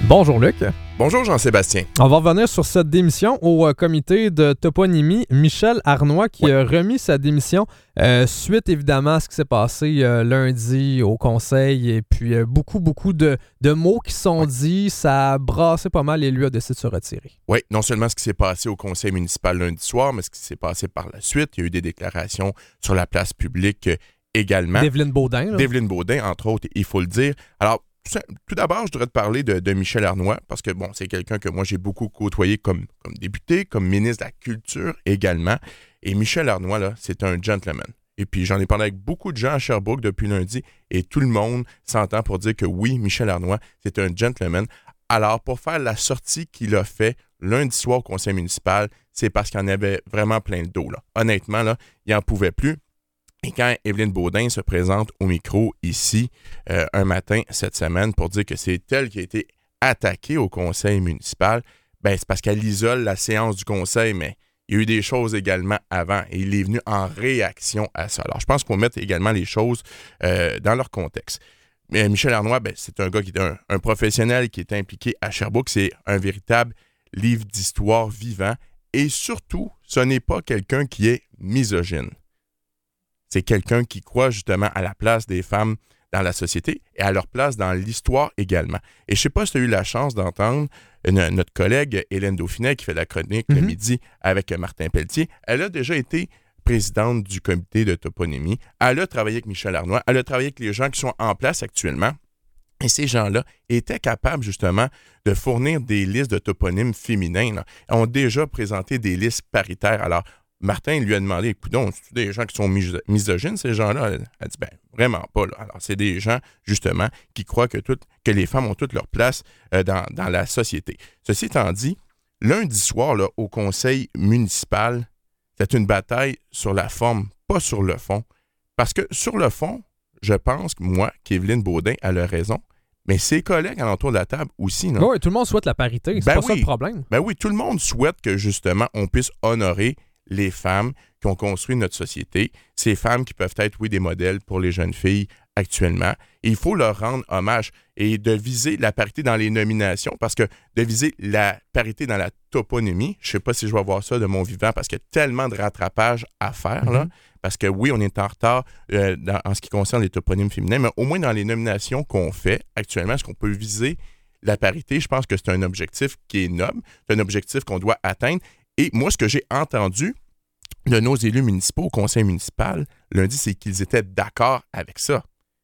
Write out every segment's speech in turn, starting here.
Bonjour Luc. Bonjour Jean-Sébastien. On va revenir sur cette démission au comité de toponymie. Michel Arnois qui a remis sa démission suite évidemment à ce qui s'est passé lundi au conseil et puis beaucoup de mots qui sont dits, ça a brassé pas mal et lui a décidé de se retirer. Oui, non seulement ce qui s'est passé au conseil municipal lundi soir, mais ce qui s'est passé par la suite. Il y a eu des déclarations sur la place publique également. D'Evelyne Baudin. D'Evelyne Baudin, entre autres, il faut le dire. Alors, tout d'abord, je devrais te parler de Michel Arnois, parce que, bon, c'est quelqu'un que moi, j'ai beaucoup côtoyé comme député, comme ministre de la Culture également. Et Michel Arnois, là, c'est un gentleman. Et puis, j'en ai parlé avec beaucoup de gens à Sherbrooke depuis lundi, et tout le monde s'entend pour dire que oui, Michel Arnois, c'est un gentleman. Alors, pour faire la sortie qu'il a fait lundi soir au conseil municipal, c'est parce qu'il en avait vraiment plein le dos, là. Honnêtement, là, il n'en pouvait plus. Et quand Evelyne Baudin se présente au micro ici un matin cette semaine pour dire que c'est elle qui a été attaquée au conseil municipal, ben c'est parce qu'elle isole la séance du conseil, mais il y a eu des choses également avant et il est venu en réaction à ça. Alors, je pense qu'on met également les choses dans leur contexte. Mais Michel Arnois, ben, c'est un gars qui est un professionnel qui est impliqué à Sherbrooke. C'est un véritable livre d'histoire vivant et surtout, ce n'est pas quelqu'un qui est misogyne. C'est quelqu'un qui croit justement à la place des femmes dans la société et à leur place dans l'histoire également. Et je ne sais pas si tu as eu la chance d'entendre notre collègue Hélène Dauphinet qui fait la chronique le midi avec Martin Pelletier. Elle a déjà été présidente du comité de toponymie. Elle a travaillé avec Michel Arnois. Elle a travaillé avec les gens qui sont en place actuellement. Et ces gens-là étaient capables justement de fournir des listes de toponymes féminins. Là. Ils ont déjà présenté des listes paritaires. Alors, Martin lui a demandé, écoutons, c'est des gens qui sont misogynes, ces gens-là? Elle a dit, ben, vraiment pas. Là. Alors, c'est des gens, justement, qui croient que les femmes ont toute leur place dans la société. Ceci étant dit, lundi soir, là, au conseil municipal, c'est une bataille sur la forme, pas sur le fond. Parce que sur le fond, je pense que moi, qu'Evelyne Baudin, elle a raison, mais ses collègues alentour de la table aussi. Non? Oui, tout le monde souhaite la parité, c'est pas ça le problème. Ben oui, tout le monde souhaite que, justement, on puisse honorer les femmes qui ont construit notre société, ces femmes qui peuvent être, oui, des modèles pour les jeunes filles actuellement. Et il faut leur rendre hommage et de viser la parité dans les nominations, parce que de viser la parité dans la toponymie, je ne sais pas si je vais voir ça de mon vivant, parce qu'il y a tellement de rattrapage à faire, là, parce que oui, on est en retard en ce qui concerne les toponymes féminins, mais au moins dans les nominations qu'on fait actuellement, est-ce qu'on peut viser la parité? Je pense que c'est un objectif qui est noble, c'est un objectif qu'on doit atteindre. Et moi, ce que j'ai entendu de nos élus municipaux au conseil municipal lundi, c'est qu'ils étaient d'accord avec ça.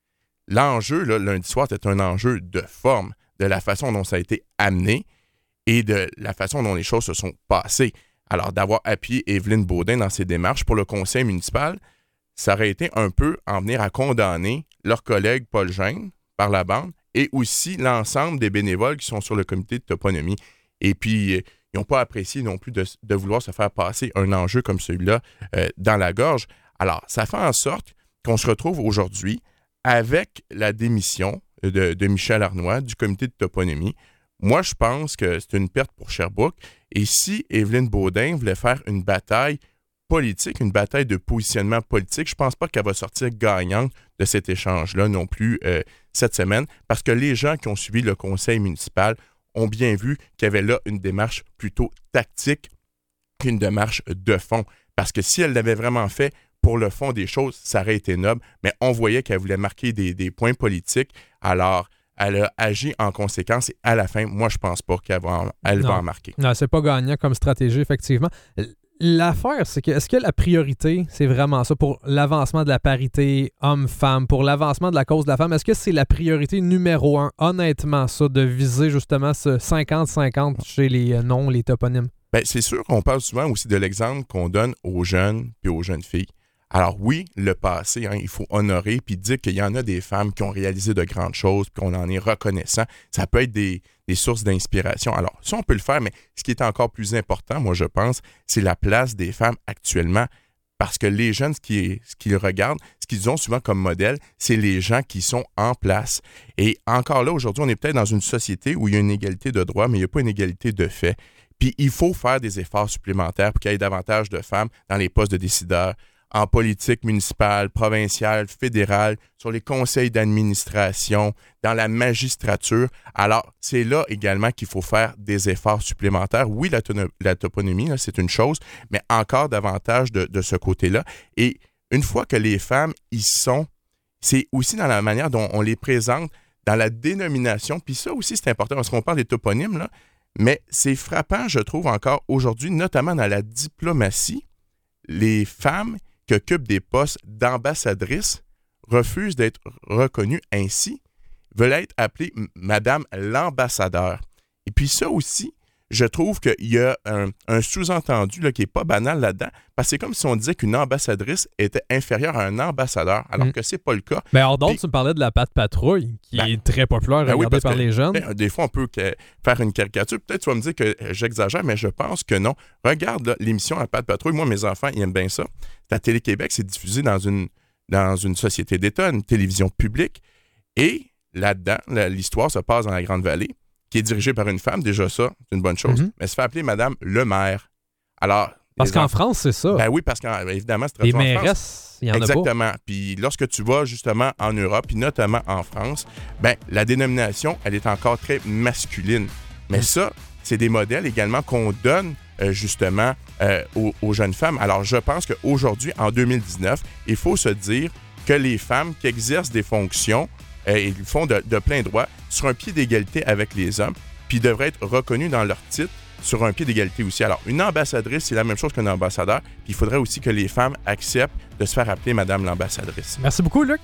L'enjeu, là, lundi soir, c'était un enjeu de forme, de la façon dont ça a été amené et de la façon dont les choses se sont passées. Alors, d'avoir appuyé Evelyne Baudin dans ses démarches pour le conseil municipal, ça aurait été un peu en venir à condamner leur collègue Paul Gênes par la bande et aussi l'ensemble des bénévoles qui sont sur le comité de toponymie. Et puis, ils n'ont pas apprécié non plus de vouloir se faire passer un enjeu comme celui-là dans la gorge. Alors, ça fait en sorte qu'on se retrouve aujourd'hui avec la démission de Michel Arnois du comité de toponymie. Moi, je pense que c'est une perte pour Sherbrooke. Et si Evelyne Baudin voulait faire une bataille politique, une bataille de positionnement politique, je ne pense pas qu'elle va sortir gagnante de cet échange-là non plus cette semaine, parce que les gens qui ont suivi le conseil municipal ont bien vu qu'il y avait là une démarche plutôt tactique qu'une démarche de fond. Parce que si elle l'avait vraiment fait pour le fond des choses, ça aurait été noble, mais on voyait qu'elle voulait marquer des points politiques. Alors, elle a agi en conséquence et à la fin, moi, je pense pas qu'elle va en marquer. Non, c'est pas gagnant comme stratégie, effectivement. L'affaire, c'est que est-ce que la priorité, c'est vraiment ça pour l'avancement de la parité homme-femme, pour l'avancement de la cause de la femme? Est-ce que c'est la priorité numéro 1, honnêtement, ça, de viser justement ce 50-50 chez les toponymes? Bien, c'est sûr qu'on parle souvent aussi de l'exemple qu'on donne aux jeunes et aux jeunes filles. Alors oui, le passé, il faut honorer puis dire qu'il y en a des femmes qui ont réalisé de grandes choses puis qu'on en est reconnaissant. Ça peut être des sources d'inspiration. Alors, ça, on peut le faire, mais ce qui est encore plus important, moi, je pense, c'est la place des femmes actuellement. Parce que les jeunes, ce qu'ils regardent, ce qu'ils ont souvent comme modèle, c'est les gens qui sont en place. Et encore là, aujourd'hui, on est peut-être dans une société où il y a une égalité de droit, mais il n'y a pas une égalité de fait. Puis il faut faire des efforts supplémentaires pour qu'il y ait davantage de femmes dans les postes de décideurs, en politique municipale, provinciale, fédérale, sur les conseils d'administration, dans la magistrature. Alors, c'est là également qu'il faut faire des efforts supplémentaires. Oui, la toponymie, là, c'est une chose, mais encore davantage de ce côté-là. Et une fois que les femmes y sont, c'est aussi dans la manière dont on les présente, dans la dénomination. Puis ça aussi, c'est important parce qu'on parle des toponymes, là, mais c'est frappant, je trouve, encore aujourd'hui, notamment dans la diplomatie, les femmes qui occupent des postes d'ambassadrices refusent d'être reconnues ainsi, veulent être appelées Madame l'ambassadeur. Et puis ça aussi, je trouve qu'il y a un sous-entendu là, qui n'est pas banal là-dedans, parce que c'est comme si on disait qu'une ambassadrice était inférieure à un ambassadeur, alors que c'est pas le cas. Mais hors d'autres, tu me parlais de la Pat' Patrouille, qui est très populaire, regardée par les jeunes. Des fois, on peut faire une caricature. Peut-être tu vas me dire que j'exagère, mais je pense que non. Regarde là, l'émission La Pat' Patrouille. Moi, mes enfants, ils aiment bien ça. C'est à Télé-Québec, c'est diffusé dans une société d'État, une télévision publique. Et là-dedans, l'histoire se passe dans la Grande-Vallée, qui est dirigée par une femme, déjà ça, c'est une bonne chose, mais elle se fait appeler Madame le maire. Alors, parce qu'en France, c'est ça. Ben oui, parce qu'évidemment, c'est traduit en France. Il y en a pas. Exactement. Puis lorsque tu vas justement en Europe, puis notamment en France, ben la dénomination, elle est encore très masculine. Mais ça, c'est des modèles également qu'on donne justement aux jeunes femmes. Alors, je pense qu'aujourd'hui, en 2019, il faut se dire que les femmes qui exercent des fonctions ils le font de plein droit, sur un pied d'égalité avec les hommes, puis devraient être reconnus dans leur titre sur un pied d'égalité aussi. Alors, une ambassadrice, c'est la même chose qu'un ambassadeur, puis il faudrait aussi que les femmes acceptent de se faire appeler Madame l'ambassadrice. Merci beaucoup, Luc.